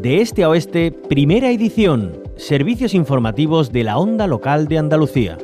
De este a oeste, primera edición. Servicios informativos de la Onda Local de Andalucía.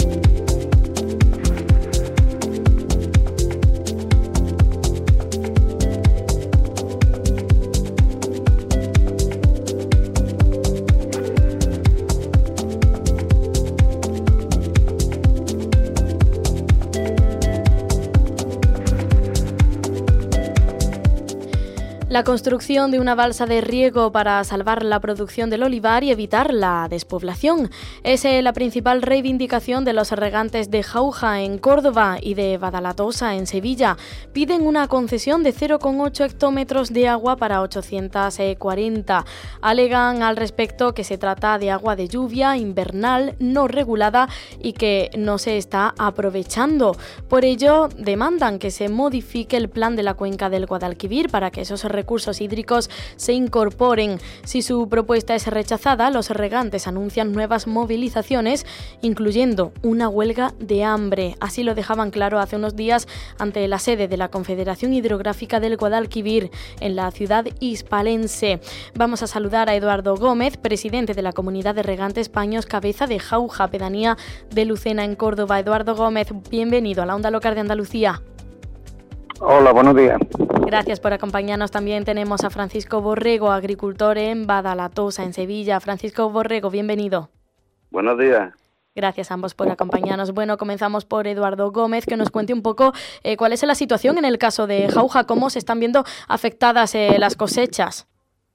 La construcción de una balsa de riego para salvar la producción del olivar y evitar la despoblación es la principal reivindicación de los regantes de Jauja en Córdoba y de Badalatosa en Sevilla. Piden una concesión de 0,8 hectómetros de agua para 840. Alegan al respecto que se trata de agua de lluvia invernal no regulada y que no se está aprovechando. Por ello, demandan que se modifique el plan de la cuenca del Guadalquivir para que esos recursos hídricos se incorporen. Si su propuesta es rechazada, los regantes anuncian nuevas movilizaciones, incluyendo una huelga de hambre. Así lo dejaban claro hace unos días ante la sede de la Confederación Hidrográfica del Guadalquivir, en la ciudad hispalense. Vamos a saludar a Eduardo Gómez, presidente de la Comunidad de Regantes Paños Cabeza de Jauja, pedanía de Lucena en Córdoba. Eduardo Gómez, bienvenido a la Onda Local de Andalucía. Hola, buenos días. Gracias por acompañarnos. También tenemos a Francisco Borrego, agricultor en Badalatosa, en Sevilla. Francisco Borrego, bienvenido. Buenos días. Gracias a ambos por acompañarnos. Bueno, comenzamos por Eduardo Gómez, que nos cuente un poco cuál es la situación en el caso de Jauja, cómo se están viendo afectadas las cosechas.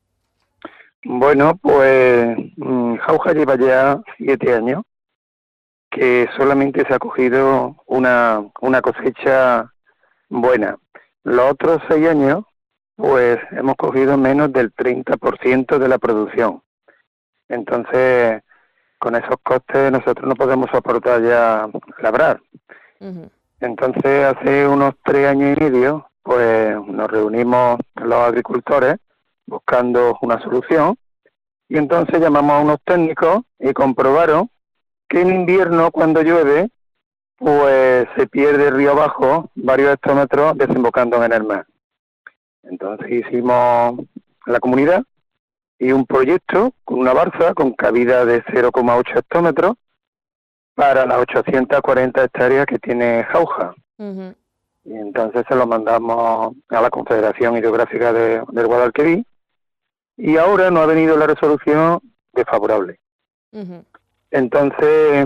Bueno, pues Jauja lleva ya 7 años que solamente se ha cogido una cosecha buena. Los otros 6 años, pues hemos cogido menos del 30% de la producción. Entonces, con esos costes nosotros no podemos soportar ya labrar. Uh-huh. Entonces, hace unos 3 años y medio, pues nos reunimos los agricultores buscando una solución y entonces llamamos a unos técnicos y comprobaron que en invierno, cuando llueve, pues se pierde río abajo varios hectómetros desembocando en el mar. Entonces hicimos la comunidad y un proyecto con una balsa con cabida de 0,8 hectómetros para las 840 hectáreas que tiene Jauja. Uh-huh. Y entonces se lo mandamos a la Confederación Hidrográfica del Guadalquivir y ahora no ha venido la resolución desfavorable. Uh-huh. Entonces,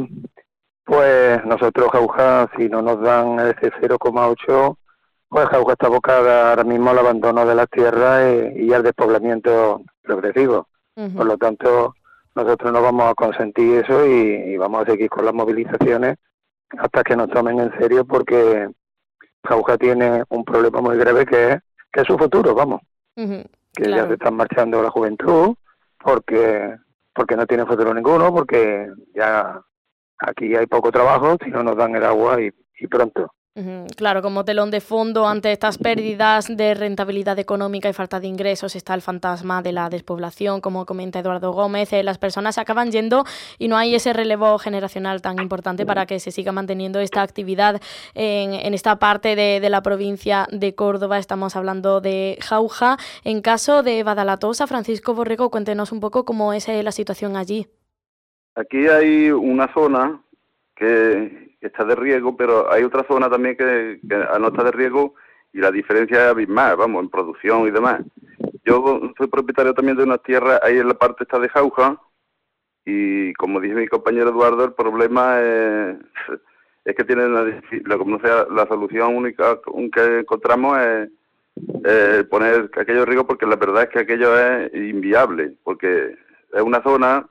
pues nosotros Jauja, si no nos dan ese 0,8, pues Jauja está abocada ahora mismo al abandono de las tierras y al despoblamiento progresivo. Uh-huh. Por lo tanto, nosotros no vamos a consentir eso y vamos a seguir con las movilizaciones hasta que nos tomen en serio, porque Jauja tiene un problema muy grave que es su futuro, vamos. Uh-huh. Que claro, ya se están marchando la juventud porque no tiene futuro ninguno, porque ya aquí hay poco trabajo si no nos dan el agua y pronto. Claro, como telón de fondo ante estas pérdidas de rentabilidad económica y falta de ingresos está el fantasma de la despoblación, como comenta Eduardo Gómez. Las personas se acaban yendo y no hay ese relevo generacional tan importante para que se siga manteniendo esta actividad en esta parte de la provincia de Córdoba. Estamos hablando de Jauja. En caso de Badalatosa, Francisco Borrego, cuéntenos un poco cómo es la situación allí. Aquí hay una zona que está de riego, pero hay otra zona también que no está de riego y la diferencia es abismal, vamos, en producción y demás. Yo soy propietario también de unas tierras ahí en la parte esta de Jauja y, como dice mi compañero Eduardo, el problema es que tienen la solución única que encontramos es poner aquello de riego, porque la verdad es que aquello es inviable, porque es una zona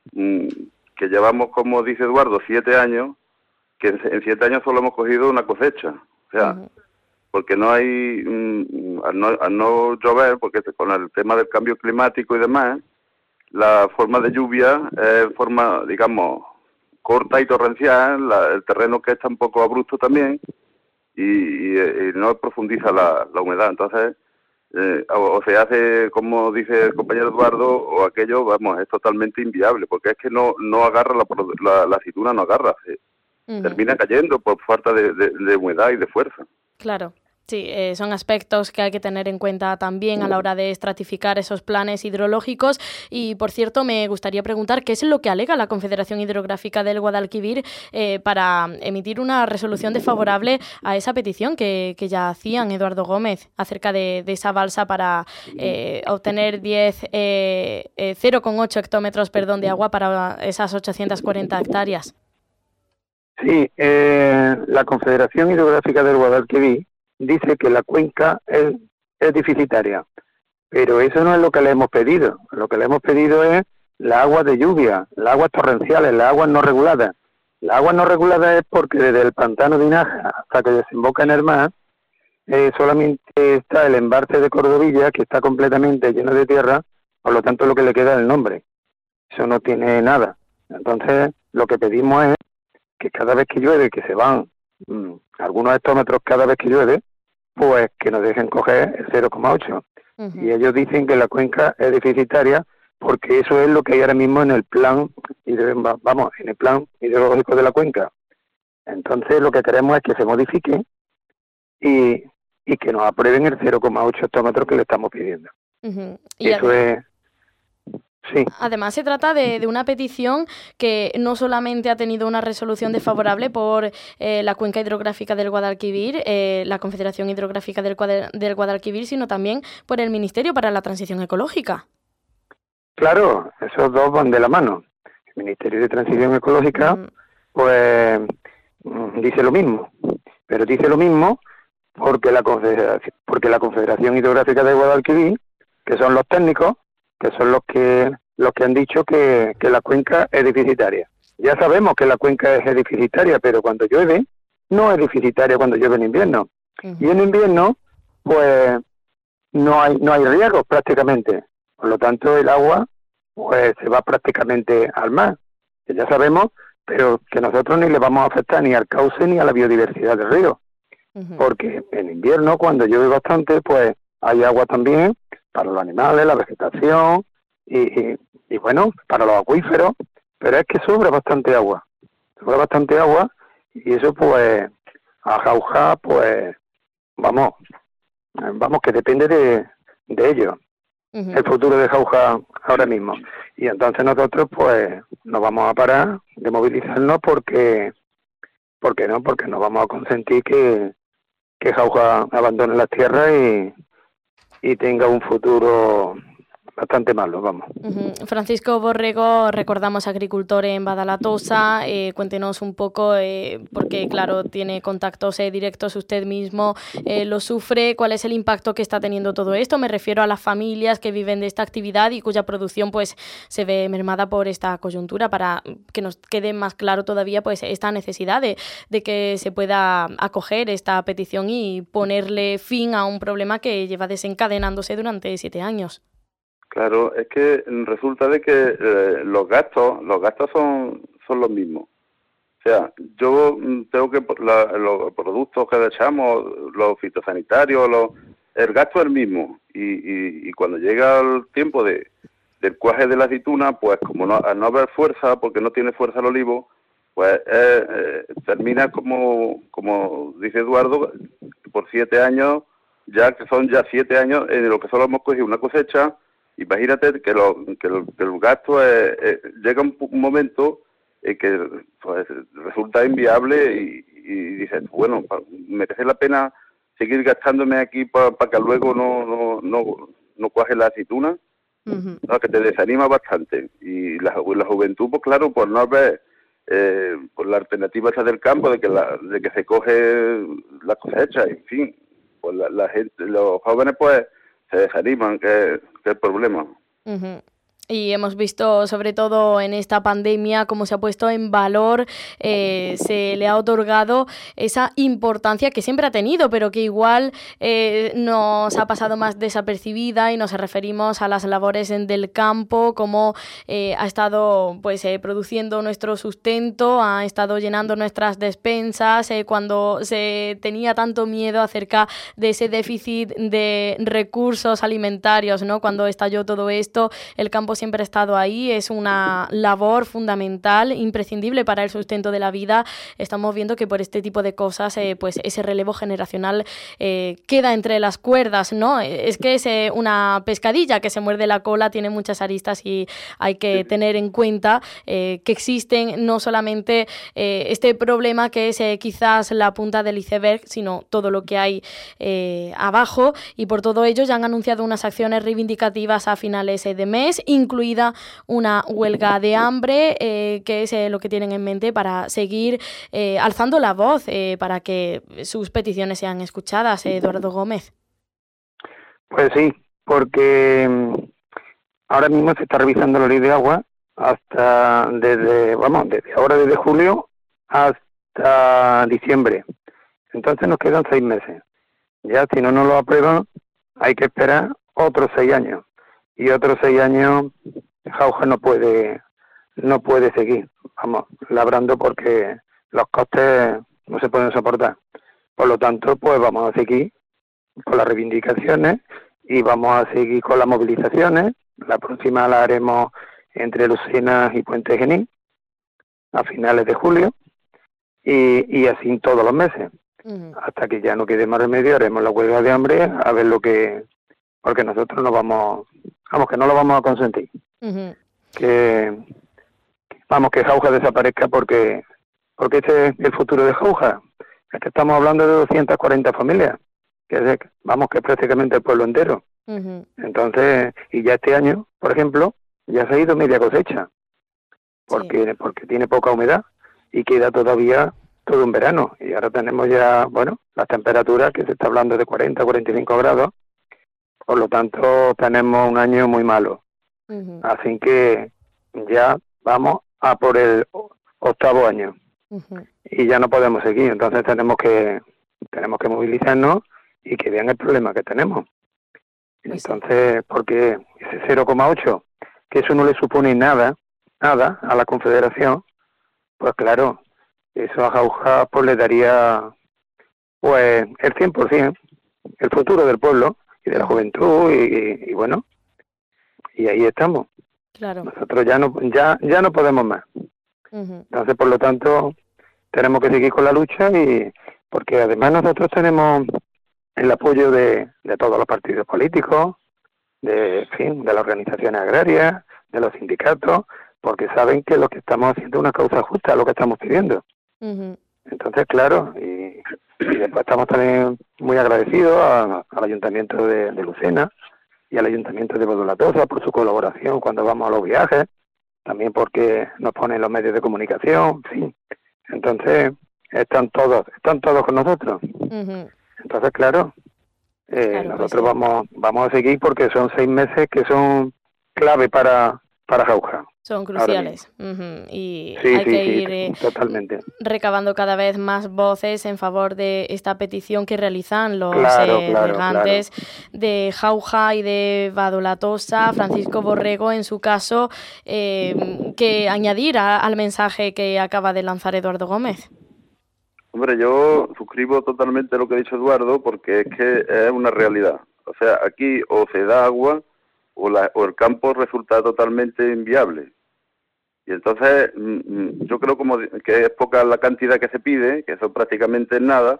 que llevamos, como dice Eduardo, 7 años, que en 7 años solo hemos cogido una cosecha. O sea, uh-huh, porque no hay, al no llover, porque con el tema del cambio climático y demás, la forma de lluvia es forma, digamos, corta y torrencial, el terreno que está un poco abrupto también, y no profundiza la humedad. Entonces, o se hace, como dice el compañero Eduardo, o aquello, vamos, es totalmente inviable, porque es que no agarra la aceituna, no agarra, termina cayendo por falta de humedad y de fuerza. Claro. Sí, son aspectos que hay que tener en cuenta también a la hora de estratificar esos planes hidrológicos. Y, por cierto, me gustaría preguntar qué es lo que alega la Confederación Hidrográfica del Guadalquivir para emitir una resolución desfavorable a esa petición que ya hacían Eduardo Gómez acerca de esa balsa para obtener 0,8 hectómetros de agua para esas 840 hectáreas. Sí, la Confederación Hidrográfica del Guadalquivir dice que la cuenca es deficitaria, pero eso no es lo que le hemos pedido. Lo que le hemos pedido es la agua de lluvia, las aguas torrenciales, las aguas no reguladas. Las aguas no reguladas es porque desde el pantano de Inaja hasta que desemboca en el mar, solamente está el embalse de Cordovilla, que está completamente lleno de tierra, por lo tanto lo que le queda es el nombre. Eso no tiene nada. Entonces, lo que pedimos es que cada vez que llueve, que se van algunos hectómetros cada vez que llueve, pues que nos dejen coger el 0,8. Uh-huh. Y ellos dicen que la cuenca es deficitaria porque eso es lo que hay ahora mismo en el plan, en el plan hidrológico de la cuenca. Entonces lo que queremos es que se modifique y que nos aprueben el 0,8 hectómetros que le estamos pidiendo. Uh-huh. Eso es... Sí. Además, se trata de una petición que no solamente ha tenido una resolución desfavorable por la Cuenca Hidrográfica del Guadalquivir, la Confederación Hidrográfica del Guadalquivir, sino también por el Ministerio para la Transición Ecológica. Claro, esos dos van de la mano. El Ministerio de Transición Ecológica, pues, dice lo mismo. Pero dice lo mismo porque la Confederación Hidrográfica del Guadalquivir, que son los técnicos, que son los que han dicho que la cuenca es deficitaria. Ya sabemos que la cuenca es deficitaria, pero cuando llueve, no es deficitaria cuando llueve en invierno. Uh-huh. Y en invierno, pues, no hay riegos prácticamente. Por lo tanto, el agua, pues, se va prácticamente al mar. Que ya sabemos, pero que nosotros ni le vamos a afectar ni al cauce ni a la biodiversidad del río. Uh-huh. Porque en invierno, cuando llueve bastante, pues, hay agua también para los animales, la vegetación y bueno, para los acuíferos, pero es que sobra bastante agua y eso pues a Jauja pues vamos que depende de ello. Uh-huh. El futuro de Jauja ahora mismo. Y entonces nosotros pues nos vamos a parar de movilizarnos porque no vamos a consentir que Jauja abandone las tierras y tenga un futuro bastante malo, vamos. Uh-huh. Francisco Borrego, recordamos agricultor en Badalatosa, cuéntenos un poco, porque claro, tiene contactos directos usted mismo, lo sufre, ¿cuál es el impacto que está teniendo todo esto? Me refiero a las familias que viven de esta actividad y cuya producción pues se ve mermada por esta coyuntura, para que nos quede más claro todavía pues esta necesidad de que se pueda acoger esta petición y ponerle fin a un problema que lleva desencadenándose durante 7 años. Claro, es que resulta de que los gastos son los mismos. O sea, yo tengo que los productos que le echamos, los fitosanitarios, el gasto es el mismo. Y cuando llega el tiempo del cuaje de la aceituna, pues como al no haber fuerza, porque no tiene fuerza el olivo, pues termina como dice Eduardo, por 7 años, ya que son 7 años en lo que solo hemos cogido una cosecha. Imagínate que el gasto llega un momento que pues, resulta inviable y dices, bueno, merece la pena seguir gastándome aquí para que luego no cuaje la aceituna. Uh-huh. No, que te desanima bastante. Y la juventud, pues claro, por no ver pues la alternativa esa del campo, de que se coge la cosecha, en fin, pues la gente, los jóvenes pues se desaniman, que es el problema. Uh-huh. Y hemos visto, sobre todo en esta pandemia, cómo se ha puesto en valor, se le ha otorgado esa importancia que siempre ha tenido, pero que igual nos ha pasado más desapercibida, y nos referimos a las labores del campo, cómo ha estado pues produciendo nuestro sustento, ha estado llenando nuestras despensas, cuando se tenía tanto miedo acerca de ese déficit de recursos alimentarios, ¿no? Cuando estalló todo esto, el campo siempre ha estado ahí, es una labor fundamental, imprescindible para el sustento de la vida. Estamos viendo que por este tipo de cosas, pues ese relevo generacional queda entre las cuerdas, ¿no? Es que es una pescadilla que se muerde la cola, tiene muchas aristas y hay que tener en cuenta que existen no solamente este problema que es quizás la punta del iceberg, sino todo lo que hay abajo, y por todo ello ya han anunciado unas acciones reivindicativas a finales de mes, incluida una huelga de hambre, que es lo que tienen en mente para seguir alzando la voz para que sus peticiones sean escuchadas. Eduardo Gómez. Pues sí, porque ahora mismo se está revisando la ley de agua hasta desde julio hasta diciembre. Entonces nos quedan 6 meses. Ya si no nos lo aprueban, hay que esperar otros 6 años. Y otros 6 años Jauja no puede seguir, labrando, porque los costes no se pueden soportar. Por lo tanto, pues vamos a seguir con las reivindicaciones y vamos a seguir con las movilizaciones. La próxima la haremos entre Lucena y Puente Genil a finales de julio y así todos los meses. Hasta que ya no quede más remedio, haremos la huelga de hambre a ver porque nosotros no que no lo vamos a consentir. Que Jauja desaparezca porque este es el futuro de Jauja. Es que estamos hablando de 240 familias, que es prácticamente el pueblo entero. Entonces, y ya este año, por ejemplo, ya se ha ido media cosecha, porque tiene poca humedad y queda todavía todo un verano. Y ahora tenemos ya, las temperaturas que se está hablando de 40, 45 grados, por lo tanto tenemos un año muy malo. Así que ya vamos a por el 8º año. Y ya no podemos seguir, entonces tenemos que movilizarnos y que vean el problema que tenemos. Entonces, porque ese 0,8, que eso no le supone nada a la Confederación, pues claro, eso a Jauja pues le daría pues el 100%, el futuro del pueblo y de la juventud y bueno, y ahí estamos. Claro. Nosotros ya no podemos más. Entonces, por lo tanto, tenemos que seguir con la lucha, y porque además nosotros tenemos el apoyo de todos los partidos políticos, de las organizaciones agrarias, de los sindicatos, porque saben que lo que estamos haciendo es una causa justa, lo que estamos pidiendo. Entonces, claro, y después estamos también muy agradecidos al Ayuntamiento de Lucena y al Ayuntamiento de Badalatosa por su colaboración cuando vamos a los viajes, también porque nos ponen los medios de comunicación, en fin. Entonces, están todos con nosotros. Entonces, claro, nosotros vamos a seguir, porque son 6 meses que son clave para Jauja. Son cruciales. Y sí, hay que ir totalmente recabando cada vez más voces en favor de esta petición que realizan los regantes de Jauja y de Badalatosa. Francisco Borrego, en su caso, que añadir al mensaje que acaba de lanzar Eduardo Gómez. Hombre, yo suscribo totalmente lo que ha dicho Eduardo, porque es que es una realidad. O sea, aquí o se da agua o el campo resulta totalmente inviable. Y entonces yo creo que es poca la cantidad que se pide, que eso prácticamente es nada,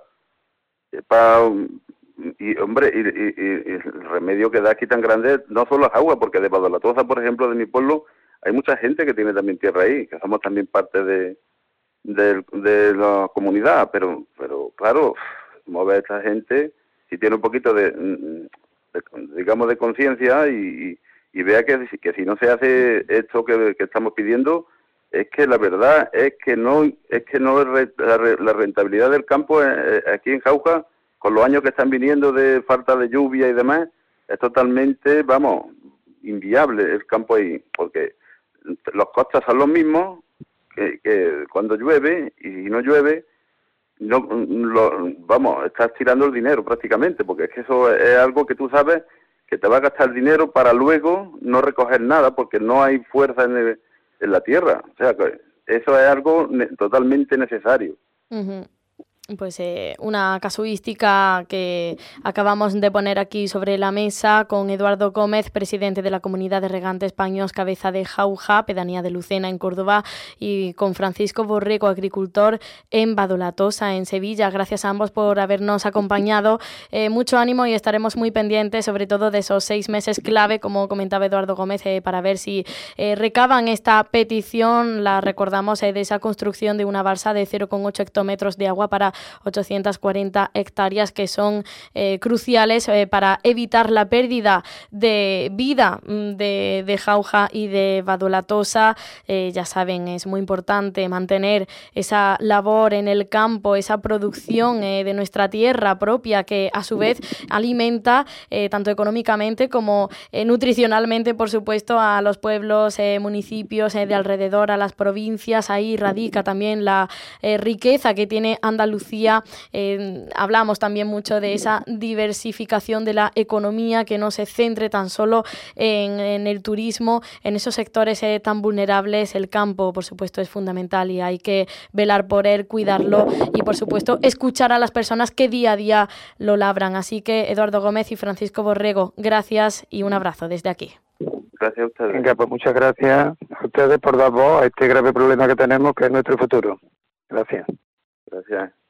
y el remedio que da aquí tan grande no solo es agua, porque de Badalatosa, por ejemplo, de mi pueblo, hay mucha gente que tiene también tierra ahí, que somos también parte de la comunidad, pero claro, mover a esta gente, si tiene un poquito de conciencia y vea que si no se hace esto que estamos pidiendo, es que la verdad es que la rentabilidad del campo aquí en Jauja, con los años que están viniendo de falta de lluvia y demás, es totalmente, inviable el campo ahí, porque los costes son los mismos que cuando llueve, y si no llueve, estás tirando el dinero prácticamente, porque es que eso es algo que tú sabes que te va a gastar dinero para luego no recoger nada, porque no hay fuerza en la tierra. O sea, que eso es algo totalmente necesario. Pues una casuística que acabamos de poner aquí sobre la mesa con Eduardo Gómez, presidente de la Comunidad de Regantes Paños, cabeza de Jauja, pedanía de Lucena en Córdoba, y con Francisco Borrego, agricultor en Badolatosa, en Sevilla. Gracias a ambos por habernos acompañado. Mucho ánimo y estaremos muy pendientes, sobre todo de esos 6 meses clave, como comentaba Eduardo Gómez, para ver si recaban esta petición, la recordamos, de esa construcción de una balsa de 0,8 hectómetros de agua para 840 hectáreas que son cruciales para evitar la pérdida de vida de Jauja y de Badolatosa. Ya saben, es muy importante mantener esa labor en el campo, esa producción de nuestra tierra propia que a su vez alimenta tanto económicamente como nutricionalmente, por supuesto, a los pueblos, municipios de alrededor, a las provincias. Ahí radica también la riqueza que tiene Andalucía. Hablamos también mucho de esa diversificación de la economía, que no se centre tan solo en el turismo, en esos sectores tan vulnerables. El campo, por supuesto, es fundamental y hay que velar por él, cuidarlo y, por supuesto, escuchar a las personas que día a día lo labran. Así que, Eduardo Gómez y Francisco Borrego, gracias y un abrazo desde aquí. Gracias a ustedes. Venga, pues muchas gracias a ustedes por dar voz a este grave problema que tenemos, que es nuestro futuro. Gracias. Gracias.